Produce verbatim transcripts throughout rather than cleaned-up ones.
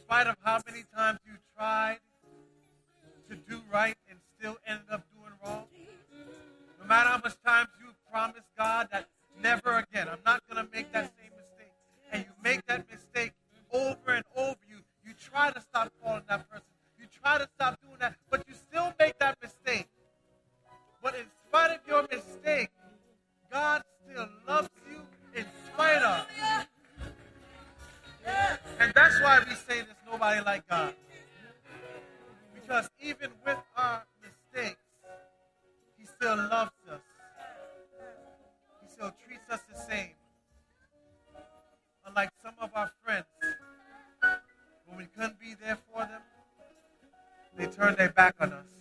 spite of how many times you tried to do right and still ended up doing wrong, no matter how much times you promised God that never again, I'm not going to make that same mistake, and you make that mistake over and over, you, you try to stop calling that person, you try to stop doing that, but you still make that mistake. But in spite of your mistake, God still loves you in spite of. And that's why we say there's nobody like God. Because even with our mistakes, He still loves us. He still treats us the same. Unlike some of our friends, when we couldn't be there for them, they turned their back on us.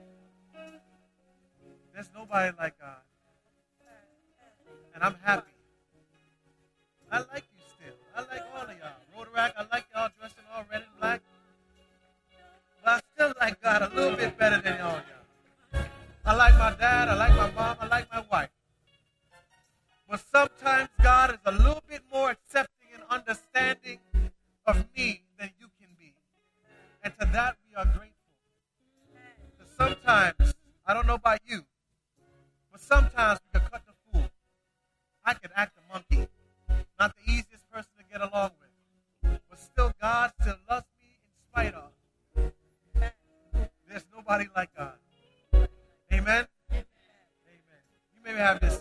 There's nobody like God. And I'm happy. I like you still. I like all of y'all. Rotaract, I like y'all dressed in all red and black. But I still like God a little bit better than all y'all. I like my dad, I like my mom, I like my wife. But sometimes God is a little bit more accepting and understanding of me than you can be. And to that we are grateful. Because sometimes, I don't know about you, but sometimes we can cut the fool. I can act a monkey. Not the easiest person to get along with. But still, God still loves me in spite of. There's nobody like God. Amen? Amen. You may have this seat.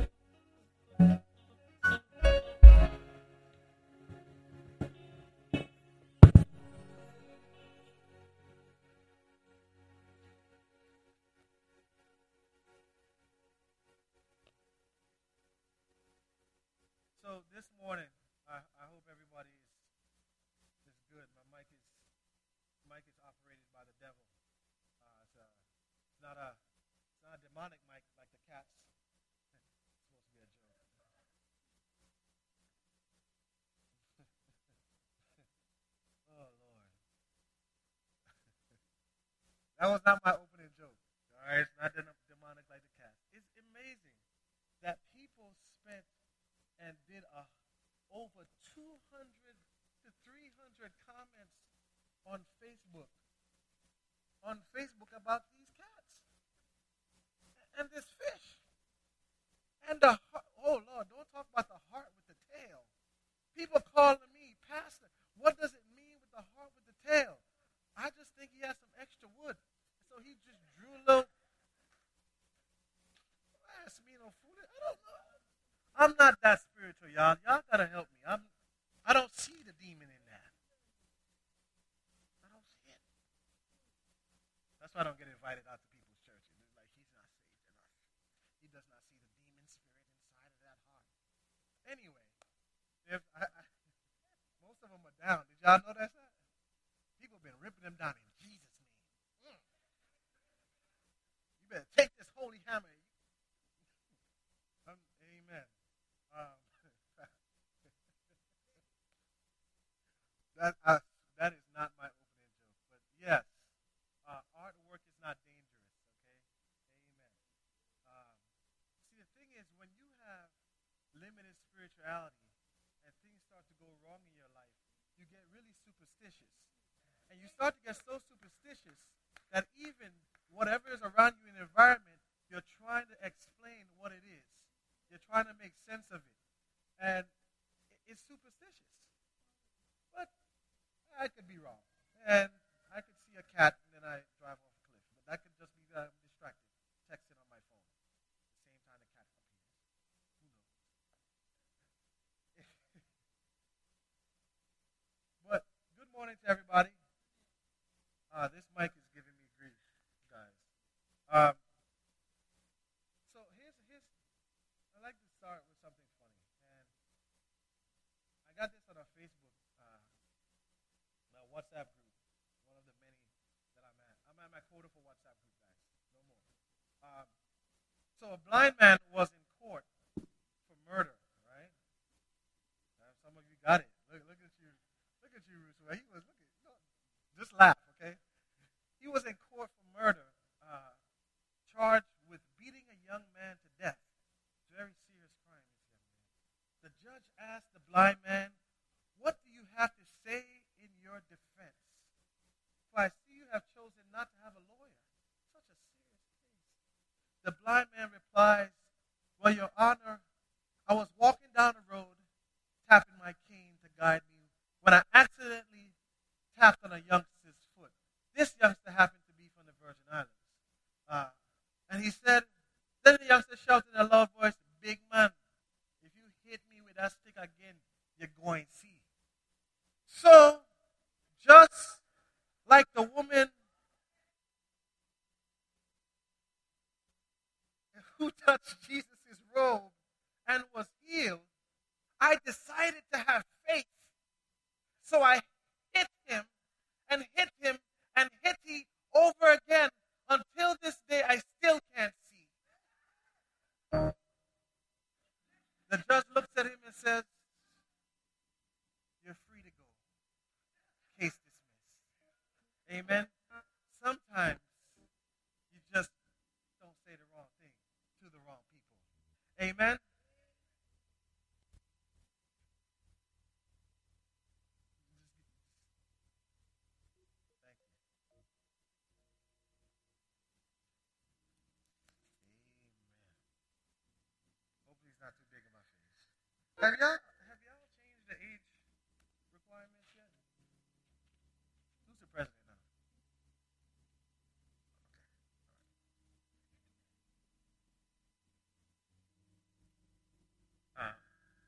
So this morning, I, I hope everybody is is good. My mic is mic is operated by the devil. Uh, it's, a, it's not a it's not a demonic mic like the cats. It's supposed to be a joke. Oh Lord, that was not my opening joke. All right, it's not dem- demonic like the cats. It's amazing that people spent and did a, over two hundred to three hundred comments on Facebook, on Facebook about these cats and this fish. And the heart, oh Lord, don't talk about the heart with the tail. People calling me, Pastor, what does it mean with the heart with the tail? I just think he has some extra wood. So he just drew a little, ask me no food. I don't know. I'm not that spiritual, y'all. Y'all gotta help me. I'm, I don't see the demon in that. I don't see it. That's why I don't get invited out to people's churches. It's like he's not saved enough. He does not see the demon spirit inside of that heart. Anyway, if I, I, most of them are down. Did y'all know that? People have been ripping them down in Jesus' name. Mm. You better take this holy hammer. Um, amen. Um, that uh, that is not my opening joke, but yes, uh, artwork is not dangerous. Okay, amen. Um, see, the thing is, when you have limited spirituality and things start to go wrong in your life, you get really superstitious, and you start to get so superstitious that even whatever is around you in the environment, you're trying to explain what it is. You're trying to make sense of it. And it's superstitious. But I could be wrong. And I could see a cat and then I drive off a cliff. But that could just be that I'm distracted, texting on my phone. At the same time the cat appears. Who knows? But good morning to everybody. Uh, this mic is giving me grief, guys. Um, so here's here's I like to start with something funny, and I got this on a Facebook, uh, my WhatsApp group, one of the many that I'm at. I'm at my quota for WhatsApp group, guys. No more. Um, so a blind man was in court for murder, right? Uh, some of you got it. Look, look at you, look at you, Russo. He was look at, no, just laugh, okay? He was in court for murder, uh, charged with beating a young man to death. Very serious crime, this young man. The judge asked the blind man, "What do you have to say in your defense?" defense. For I see you have chosen not to have a lawyer. Such a serious case. The blind man replies, well, Your Honor, I was walking down the road, tapping my cane to guide me, when I accidentally tapped on a youngster's foot. This youngster happened to be from the Virgin Islands. Uh, and he said, then the youngster shouted in a loud voice, big man, if you hit me with that stick again, you're going to see. So, just like the woman who touched Jesus' robe and was healed, I decided to have faith. So I hit him and hit him and hit him over again until this day I still can't see. The judge looks at him and says, you're free to go. Case dismissed. Amen. Sometimes you just don't say the wrong thing to the wrong people. Amen. Thank you. Amen. Hopefully it's not too big in my face. Have y'all have y'all changed the age requirements yet? Who's the president now? Okay. Uh,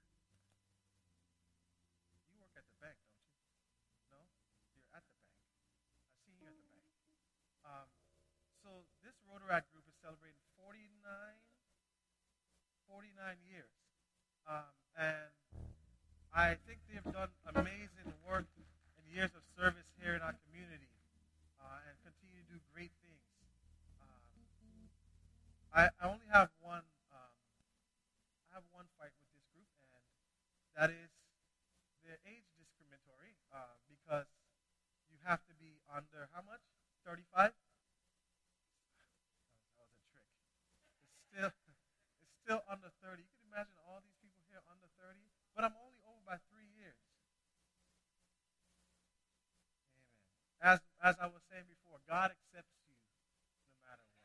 you work at the bank, don't you? No? You're at the bank. I see you at the bank. Um, so this Rotaract group is celebrating forty-nine, forty-nine years. Um, and I think they've done amazing work and years of service here in our community uh, and continue to do great things. Um, I, I only have one um, I have one fight with this group, and that is they're age discriminatory uh, because you have to be under how much? thirty-five? That was a trick. It's still it's still under thirty. You can imagine all these people here under thirty, but I'm only over by three years. Amen. As as I was saying before, God accepts you no matter what.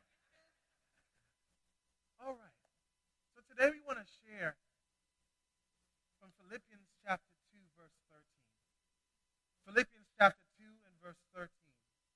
All right. So today we want to share from Philippians chapter two, verse thirteen. Philippians chapter two and verse thirteen.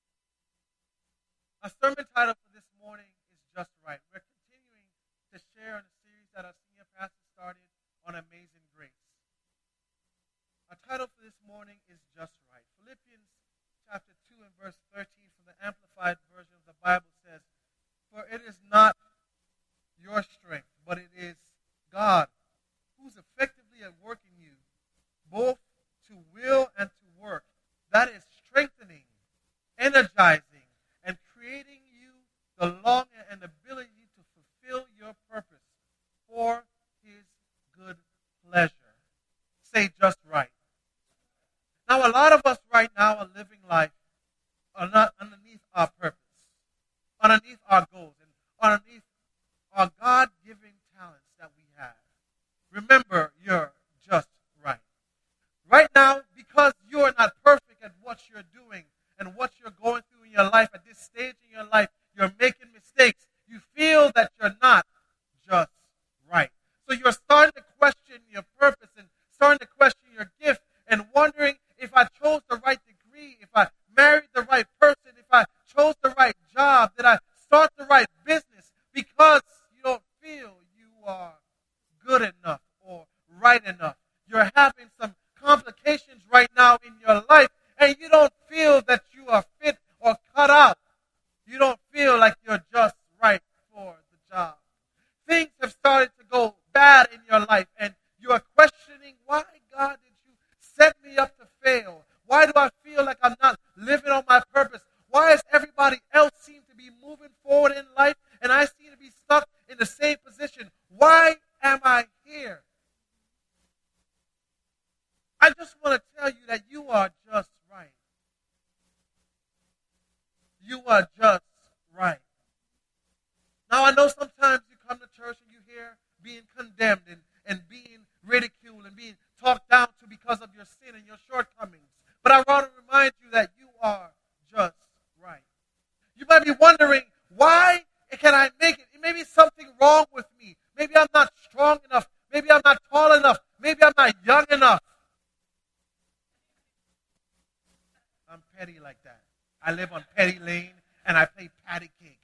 Our sermon title for this morning is Just Right. We're continuing to share in a series that our senior pastor started on Amazing Grace. Our title for this morning is Just Right. Philippians chapter two and verse thirteen from the Amplified Version of the Bible says, for it is not your strength, but it is God who's effectively at work in you, both to will and to work. That is strengthening, energizing, and creating you the longing and ability to fulfill your purpose for his good pleasure. Say just right. Now, a lot of us right now are living life are not underneath our purpose, underneath our goals, and underneath our God-given talents that we have. Remember, you're just right. Right now, because you're not perfect at what you're doing and what you're going through in your life, at this stage in your life, you're making mistakes. You feel that you're not just right. So you're starting to question your purpose and starting to question your gift and wondering if I chose the right degree, if I married the right person, if I chose the right job, did I start the right business, because you don't feel you are good enough or right enough. You're having some complications right now in your life, and you don't feel that you are fit or cut out. You don't feel like you're just right for the job. Things have started to go bad in your life, and you are questioning, why, God, did you set me up to fail? Why do I feel like I'm not living on my purpose? Why does everybody else seem to be moving forward in life, and I seem to be stuck in the same position? Why am I here? I just want to tell you that you are just right. You are just right. Now, I know sometimes you come to church and you hear being condemned and, and being ridiculed and being talked down to because of your sin and your shortcomings. But I want to remind you I'm petty like that. I live on Petty Lane, and I play patty cake.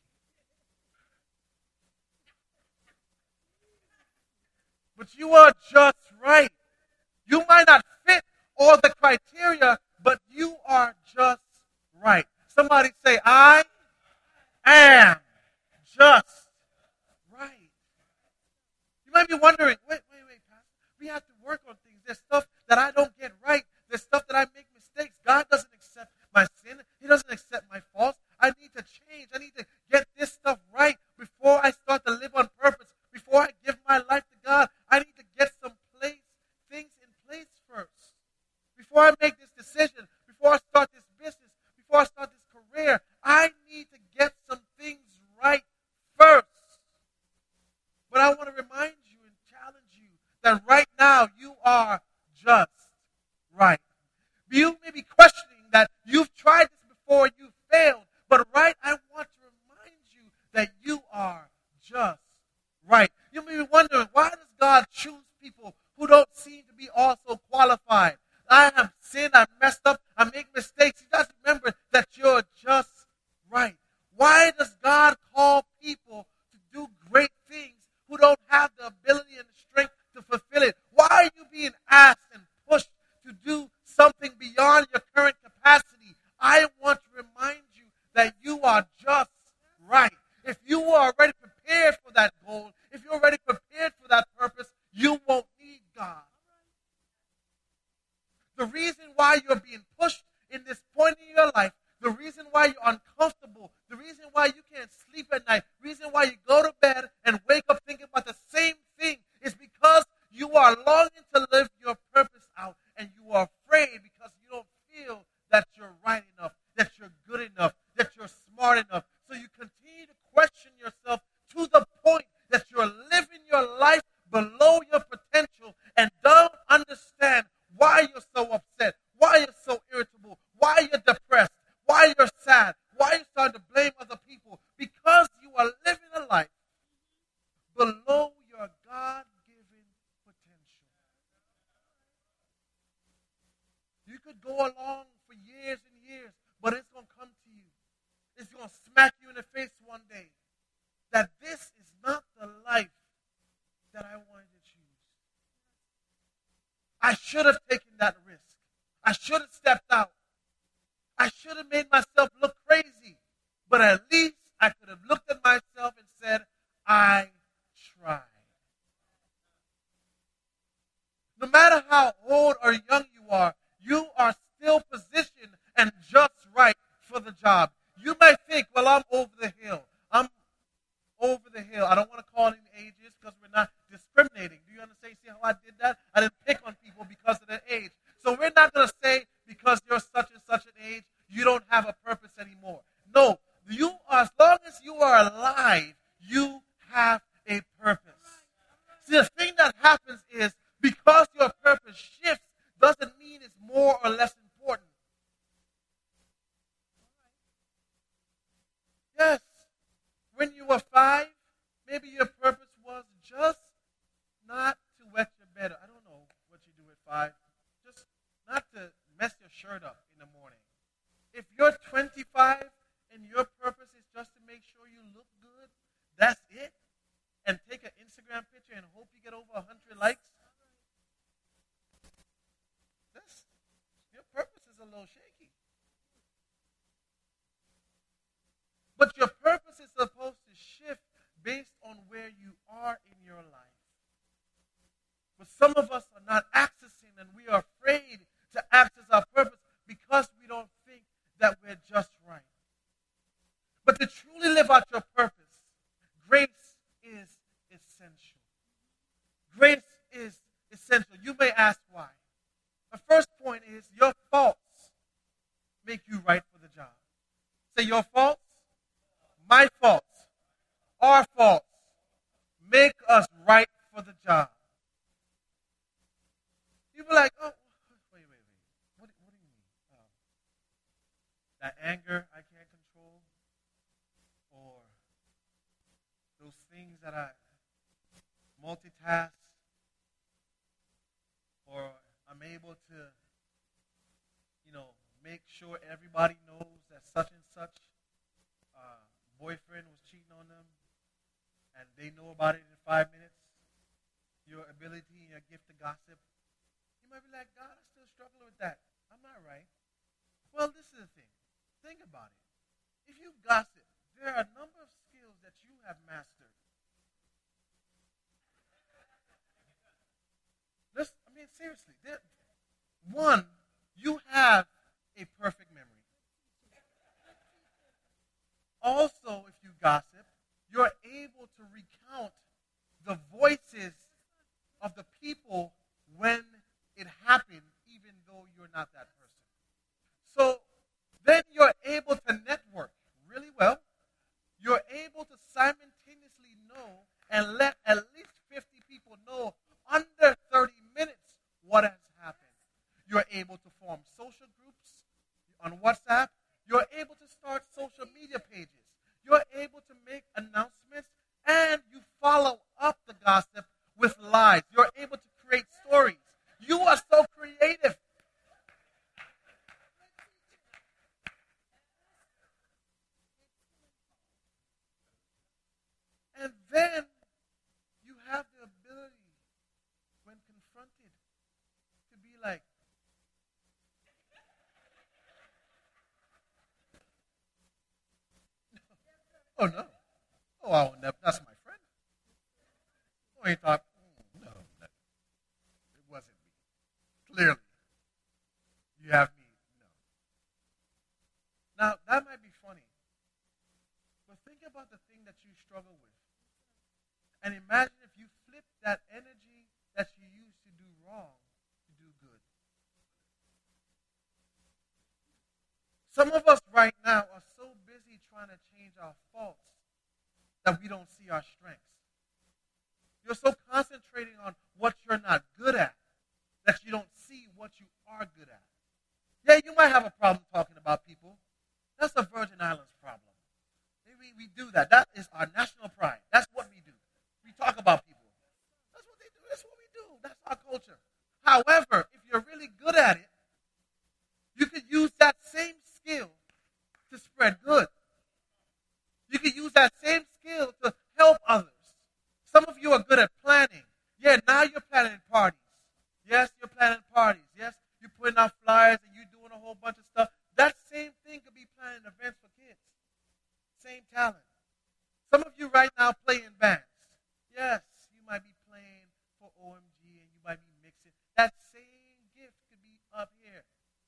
But you are just right. You might not fit all the criteria, but you are just right. Somebody say, I am just right. You might be wondering, wait, wait, wait, Pastor. We have to work on things. There's stuff that I don't get right. There's stuff that I make mistakes. God doesn't accept my sin. He doesn't accept my faults. I need to change. I need to get this stuff right before I start to live on purpose. Before I give my life to God, I need to get some place, things in place first. Before I make this decision, before I start this business, before I start this career, I need to get some things right first. But I want to remind you and challenge you that right now you are just right. You may be questioning that you've tried this before, you failed, but right, I want to remind you that you are just right. You may be wondering, why does God choose people who don't seem to be also qualified? I have sinned, I messed up, I make mistakes. You guys remember that you're just right. Why does God call people to do great things who don't have the ability and the strength to fulfill it? Why are you being asked and pushed to do something beyond your current capacity? I want to remind you that you are just right. If you are already prepared for that goal, if you're already prepared for that purpose, you won't need God. The reason why you're being pushed in this point in your life, the reason why you're uncomfortable, the reason why you can't sleep at night, the reason why you go to bed and wake up thinking about the same thing is because you are longing to live your purpose out and you are afraid because you don't feel that you're right enough, that you're good enough, that you're smart enough. So you continue to question yourself to the point that you're living your life below your potential and don't understand why you're so upset, why you're so irritable, why you're depressed, why you're sad, why you're starting to blame other people, because you are living a life below your God-given potential. You could go along for years and years, but it's going to come to you. It's going to smack you in the face one day that this is not the life that I wanted to choose. I should have taken that risk. I should have stepped out. I should have made myself look crazy. But at least I could have looked at myself and said, I tried. No matter how old or young you are, you are still positioned and just right for the job. You might think, well, I'm over the hill. I'm over the hill. I don't want to call any ages because we're not discriminating. Do you understand? See how I did that? I didn't pick on people because of their age. So we're not going to say because you're such and such an age, you don't have a purpose anymore. No, you are, as long as you are alive, you have a purpose. See, the thing that happens is because your purpose shifts doesn't mean it's more or less important. Yes, when you were five, maybe your purpose was just not to wet your bed. I don't know what you do at five. Just not to mess your shirt up in the morning. If you're twenty-five and your purpose is just to make sure you look good, that's it? And take an Instagram picture and hope you get over one hundred likes? That's, your purpose is a little shaky. But your purpose is supposed to shift based on where you are in your life. But some of us are not accessing and we are afraid to access our purpose because we don't think that we're just right. But to truly live out your purpose, grace is essential. Grace is essential. You may ask why. The first point is your faults make you right for the job. Say your faults, my faults, our faults make us right for the job. You be like, oh, wait, wait, wait. What, what do you mean? Um, that anger I can't control? Or those things that I multitask? Or I'm able to, you know, make sure everybody knows that such and such uh, boyfriend was cheating on them, and they know about it in five minutes. Your ability and your gift to gossip. You might be like, God, I still struggle with that. I'm not right. Well, this is the thing. Think about it. If you gossip, there are a number of skills that you have mastered. Let's, I mean, seriously. There, one, you have a perfect memory. Also, if you gossip, you're able to recount the voices of the people when it happened, even though you're not that person. So then you're able to network really well. You're able to simultaneously know and let at least fifty people know under thirty minutes what has happened. You're able to form social groups on WhatsApp. You're able to start social media pages. You're able to make announcements, and you follow up the gossip with lies. You're able to create stories. You are so creative. And then you have the ability, when confronted, to be like, oh no. Oh, I won't never, that's my friend. Oh, he thought, mm, no, no, it wasn't me. Clearly, you have me. No. Now, that might be funny, but think about the thing that you struggle with. And imagine if you flip that energy that you used to do wrong to do good. Some of us right now are so busy trying to change our faults that we don't see our strengths. You're so concentrating on what you're not good at that you don't see what you are good at. Yeah, you might have a problem talking about people. That's a Virgin Islands problem. We, we do that. That is our national pride. That's what we do. We talk about people. That's what they do. That's what we do. That's our culture. However, if you're really good at it, you could use that same skill to spread good. You could use that same skill to help others. Some of you are good at planning. Yeah, now you're planning parties. Yes, you're planning parties. Yes, you're putting out flyers and you're doing a whole bunch of stuff. That same thing could be planning events for kids. Same talent. Some of you right now play in bands. Yes, you might be playing for O M G and you might be mixing. That same gift could be up here.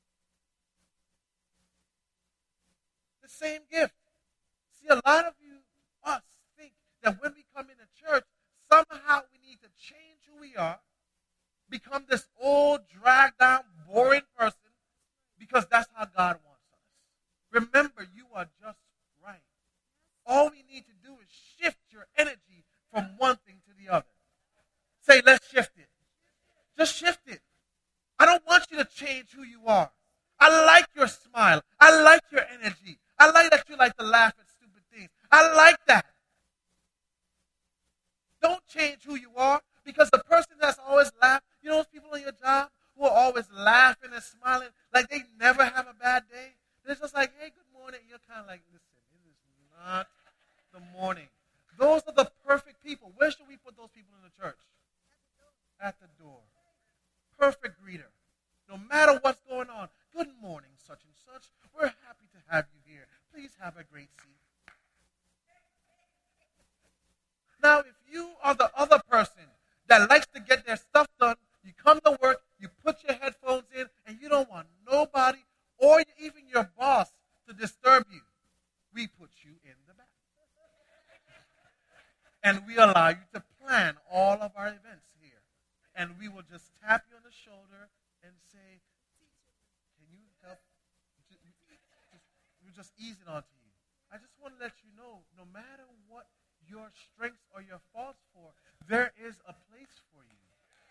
The same gift. See, a lot of you, us, think that when we come into church, somehow we need to change who we are, become this old, dragged down, boring person, because that's how God wants us. Remember, you are just right. All we need to do is shift your energy from one thing to the other. Say, let's shift it. Just shift it. I don't want you to change who you are. I like your smile. I like your energy. I like that you like to laugh at stupid things. I like that. Don't change who you are, because the person that's always laughing, you know those people on your job who are always laughing and smiling like they never have a bad day? They're just like, hey, good morning. You're kind of like, listen, it is not the morning. Those are the perfect people. Where should we put those people in the church? At the door. Perfect greeter. No matter what's going on. Good morning, such and such. We're happy to have you here. Please have a great seat. Now, if you are the other person that likes to get their stuff done, you come to work, you put your headphones in, and you don't want nobody or even your boss to disturb you, we put you in the back. And we allow you to plan all of our events here. And we will just tap you on the shoulder and say, can you help? We're just easing onto you. I just want to let you know, no matter what your strengths or your faults for, there is a place for you.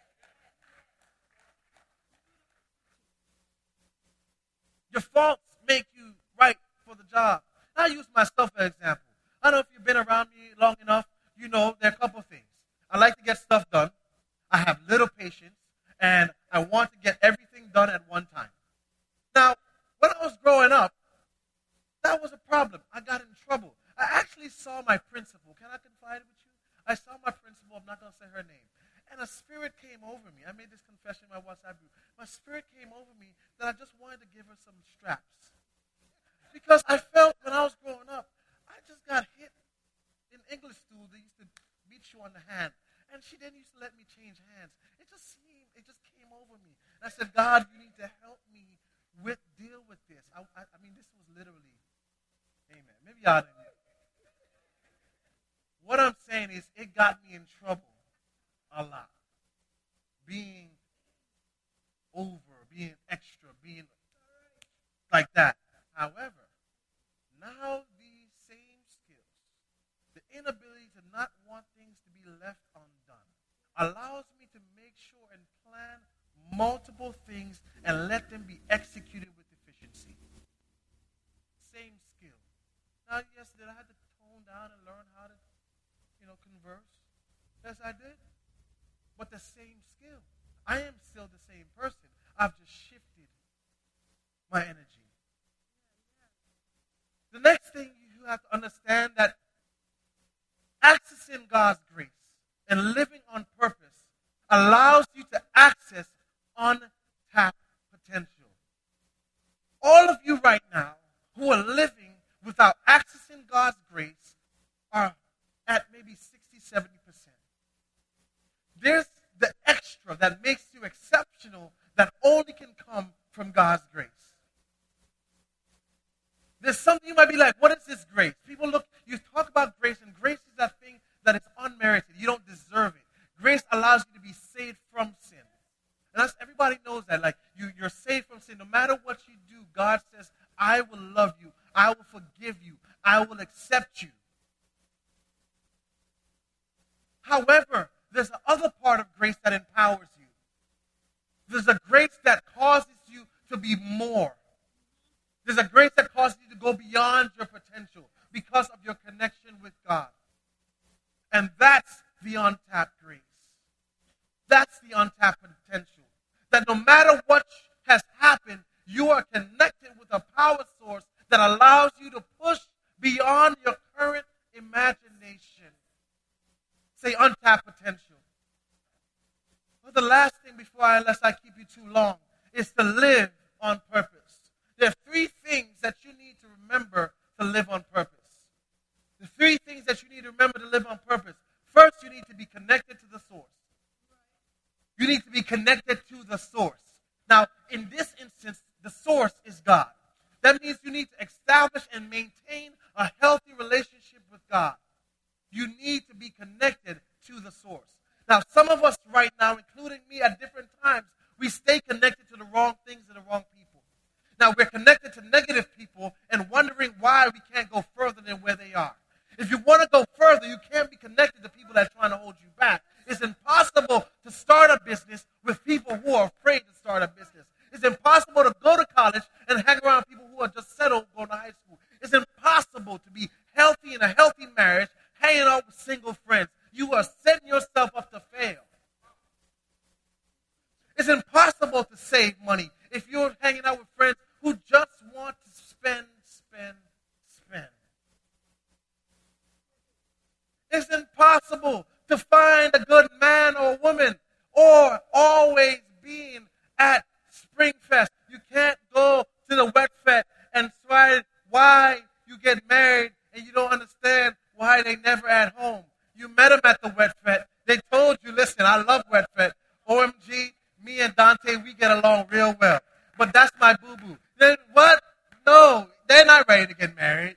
Your faults make you right for the job. I use myself as an example. I don't know if you've been around me long enough, you know there are a couple of things. I like to get stuff done. I have little patience, and I want to get everything done at one time. Now, when I that was a problem. I got in trouble. I actually saw my principal. Can I confide with you? I saw my principal. I'm not going to say her name. And a spirit came over me. I made this confession in my WhatsApp group. My spirit came over me that I just wanted to give her some straps. Because I felt when I was growing up, I just got hit in English school. They used to beat you on the hand. And she didn't used to let me change hands. It just seemed, it just came over me. And I said, God, you need to help me with deal with this. I, I, I mean, this was literally, amen. Maybe y'all didn't. What I'm saying is it got me in trouble a lot. Being over, being extra, being like that. However, now these same skills, the inability to not want things to be left undone, allows me to make sure and plan multiple things and let them be executed with efficiency. Same skill. Now, yes, did I have to tone down and learn how to, you know, converse? Yes, I did. But the same skill. I am still the same person. I've just shifted my energy. The next thing you have to understand that accessing God's grace and living on purpose allows you to access untapped potential. All of you right now who are living without accessing God's grace are at maybe sixty, seventy percent. There's the extra that makes you exceptional that only can come from God's grace. There's something you might be like, what is this grace? People look, you talk about grace, and grace is that thing that is unmerited. You don't deserve it. Grace allows you to be saved from sin. And that's, everybody knows that. Like, you, you're saved from sin. No matter what you do, God says, I will love you. I will forgive you. I will accept you. However, there's the other part of grace that empowers you. There's a grace that causes you to be more. There's a grace that causes you to go beyond your potential because of your connection with God. And that's the untapped grace. That's the untapped potential. That no matter what has happened, you are connected with a power source that allows you to push beyond your current imagination. Say untapped potential. Well, the last thing before I, unless I keep you too long, is to live on purpose. There are three things that you need to remember to live on purpose. The three things that you need to remember to live on purpose. First, you need to be connected to the source. You need to be connected to the source. Now, in this instance, the source is God. That means you need to establish and maintain a healthy relationship with God. You need to be connected to the source. Now, some of us right now, including me at different times, we stay connected to the wrong things and the wrong people. Now, we're connected to negative people and wondering why we can't go further than where they are. If you want to go further, you can't be connected to people that are trying to hold you back. It's impossible to start a business with people who are afraid to start a business. It's impossible to go to college and hang around people who are just settled going to high school. It's impossible to be healthy in a healthy marriage, hanging out with single friends. You are setting yourself up to fail. It's impossible to save money if you're hanging out with friends who just want to spend, spend, spend. It's impossible to find a good man or woman or always being at Springfest. You can't go to the Wet Fest and try why you get married and you don't understand why they never at home. You met them at the Wet Fest. They told you, listen, I love Wet Fest. O M G, me and Dante, we get along real well. But that's my boo-boo. Then what? No, they're not ready to get married.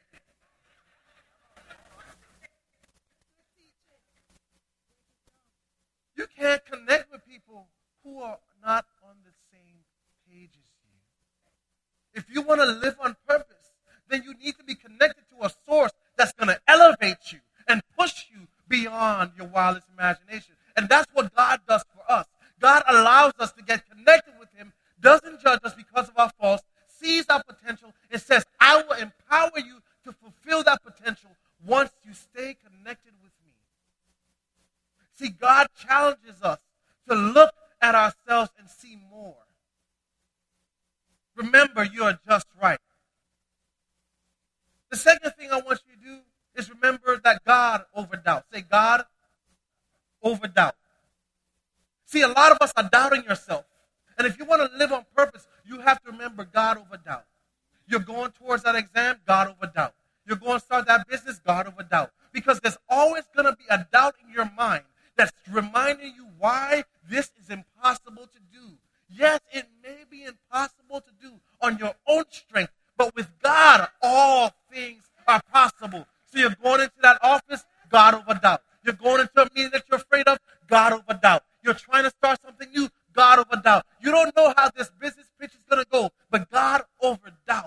You can't connect with people who are not on the same page as you. If you want to live on purpose, then you need to be connected to a source that's going to elevate you and push you beyond your wildest imagination. And that's what God does for us. God allows us to get connected with Him, doesn't judge us because of our faults, sees our potential, and says, I will empower you to fulfill that potential once you stay connected with me. See, God challenges us to look at ourselves and see more. Remember, you are just right. The second thing I want you to do is remember that God over doubt. Say God over doubt. See, a lot of us are doubting yourself. And if you want to live on purpose, you have to remember God over doubt. You're going towards that exam, God over doubt. You're going to start that business, God over doubt. Because there's always going to be a doubt in your mind that's reminding you why this is impossible to do. Yes, it may be impossible to do on your own strength, but with God, all things are possible. So you're going into that office, God over doubt. You're going into a meeting that you're afraid of, God over doubt. You're trying to start something new, God over doubt. You don't know how this business pitch is going to go, but God over doubt.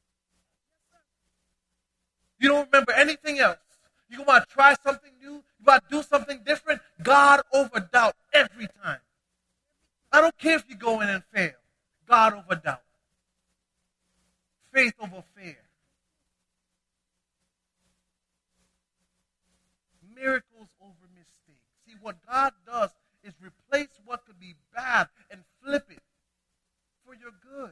You don't remember anything else. You want to try something new, you want to do something different, God over doubt every time. I don't care if you go in and fail. God over doubt. Faith over fear. Miracles over mistakes. See, what God does is replace what could be bad and flip it for your good.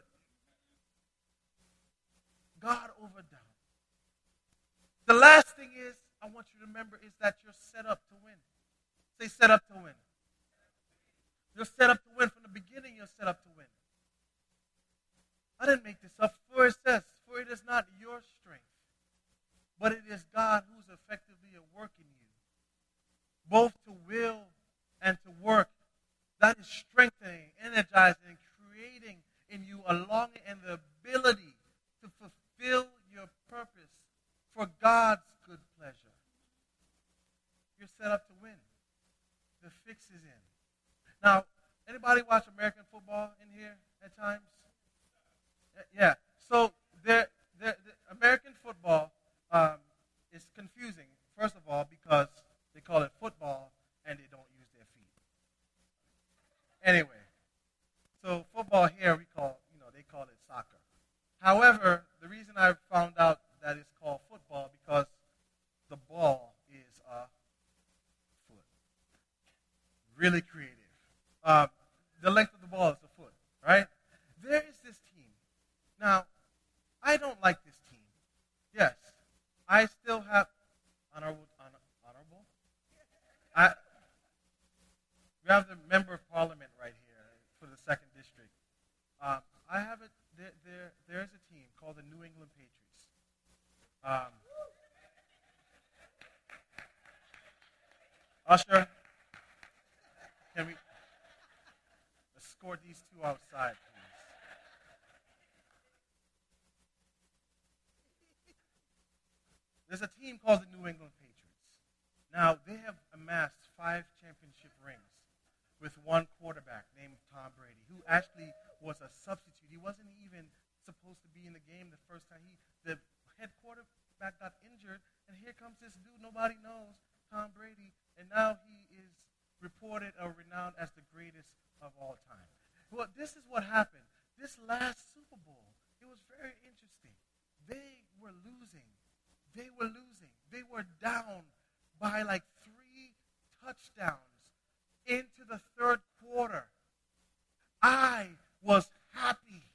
God over doubt. The last thing is, I want you to remember, is that you're set up to win. Say, set up to win. You're set up to win. From the beginning, you're set up to win. I didn't make this up. For it says, for it is not your strength, but it is God who's effectively at work in you, both to will and to work. That is strengthening, energizing, and creating in you a longing and the ability to fulfill your purpose for God's good pleasure. You're set up to win. The fix is in. Now, anybody watch American football in here at times? Yeah. So, there, there, the American football um, is confusing, first of all, because they call it football and they don't use their feet. Anyway, so football here we call, you know, they call it soccer. However, the reason I found out that it's called football because the ball is a foot. Really creative. Um, the length of the ball is a foot, right? There is this team. Now, I don't like this team. Yes, I still have honorable. Honor, honorable. I. We have the member of parliament right here for the second district. Um, I have it. There, there, there's a team called the New England Patriots. Um, Usher, can we escort these two outside, please? There's a team called the New England Patriots. Now, they have amassed five championship rings with one quarterback named Tom Brady, who actually was a substitute. He wasn't even supposed to be in the game the first time. He, the head quarterback got injured, and here comes this dude nobody knows, Tom Brady, and now he is reported or renowned as the greatest of all time. Well, this is what happened. This last Super Bowl, it was very interesting. They were losing. They were losing. They were down by like three touchdowns into the third quarter. I was happy.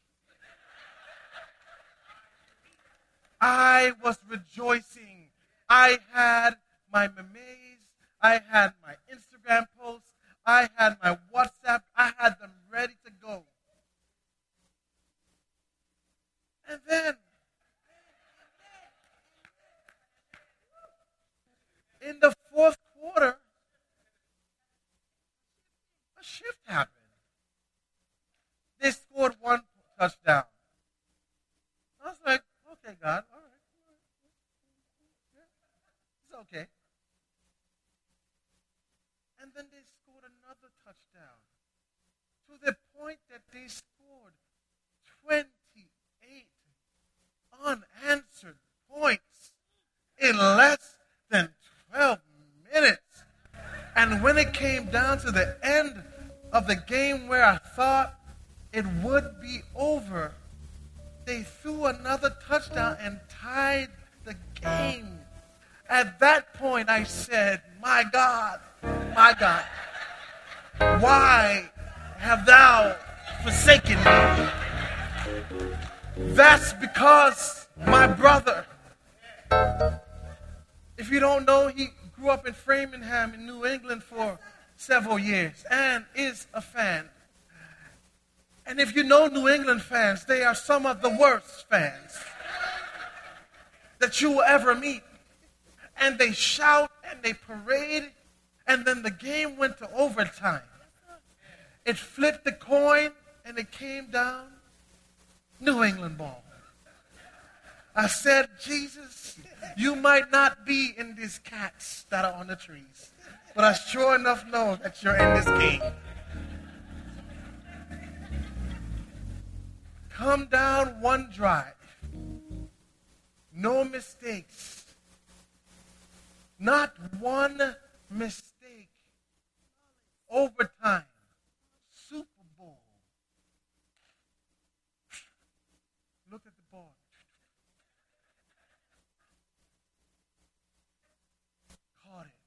I was rejoicing. I had my memes. I had my Instagram posts. I had my WhatsApp. I had them ready to go. And then, in the fourth quarter, a shift happened. They scored one touchdown. I was like, okay, God, all right. It's okay. And then they scored another touchdown to the point that they scored twenty-eight unanswered points in less than twelve minutes. And when it came down to the end of the game where I thought it would be over, they threw another touchdown and tied the game. At that point, I said, my God, my God, why have thou forsaken me? That's because, my brother, If you don't know, he grew up in Framingham in New England for several years and is a fan. And if you know New England fans, they are some of the worst fans that you will ever meet. And they shout and they parade, and then the game went to overtime. It flipped the coin and it came down New England ball. I said, Jesus, you might not be in these cats that are on the trees, but I sure enough know that you're in this game. Come down one drive. No mistakes. Not one mistake. Overtime. Super Bowl. Look at the ball. Caught it.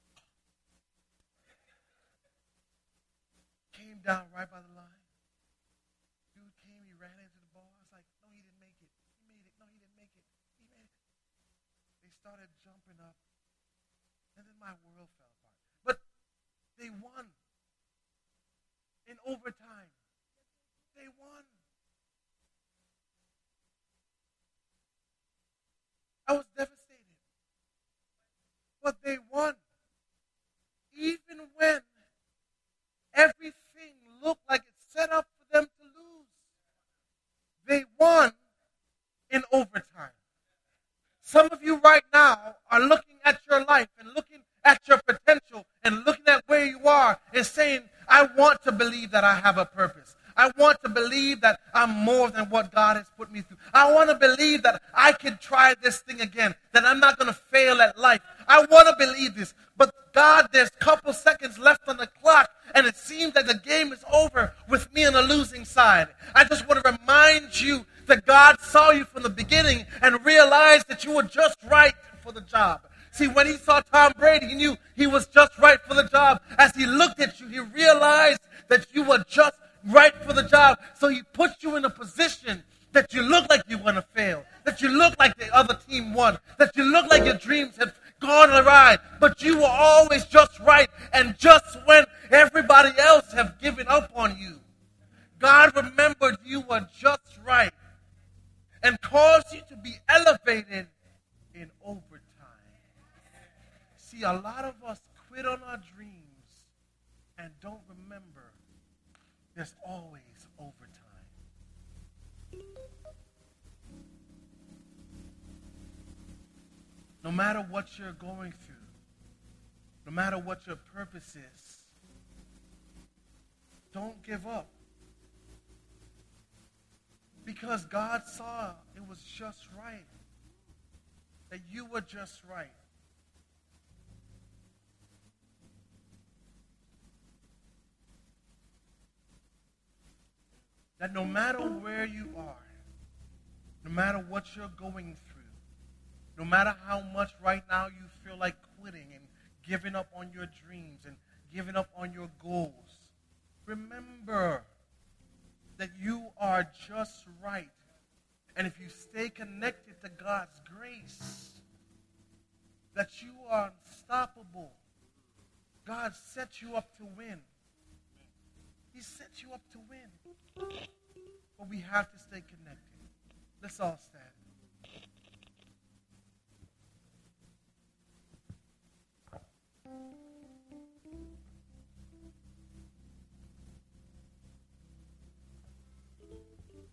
Came down right by the line. Dude came, he ran into the ball. I was like, no, he didn't make it. He made it. No, he didn't make it. He made it. They started jumping up. And then my world fell apart. But they won. In overtime. They won. I was devastated. But they won. Even when everything looked like it's set up for them to lose. They won in overtime. Some of you right now are looking at your life and looking at your potential and looking at where you are and saying, I want to believe that I have a purpose. I want to believe that I'm more than what God has put me through. I want to believe that I can try this thing again, that I'm not going to fail at life. I want to believe this. But God, there's a couple seconds left on the clock, and it seems that the game is over with me on the losing side. I just want to remind you that God saw you from the beginning and realized that you were just right for the job. See, when he saw Tom Brady, he knew he was just right for the job. As he looked at you, he realized that you were just right for the job. So he put you in a position that you look like you're going to fail, that you look like the other team won, that you look like your dreams have gone awry, but you were always just right. And just when everybody else have given up on you, God remembered you were just right and caused you to be elevated in overtime. See, a lot of us quit on our dreams and don't remember there's always overtime. No matter what you're going through, no matter what your purpose is, don't give up. Because God saw it was just right. That you were just right. That no matter where you are, no matter what you're going through, no matter how much right now you feel like quitting and giving up on your dreams and giving up on your goals, remember that you are just right. And if you stay connected to God's grace, that you are unstoppable. God set you up to win. He set you up to win. But we have to stay connected. Let's all stand.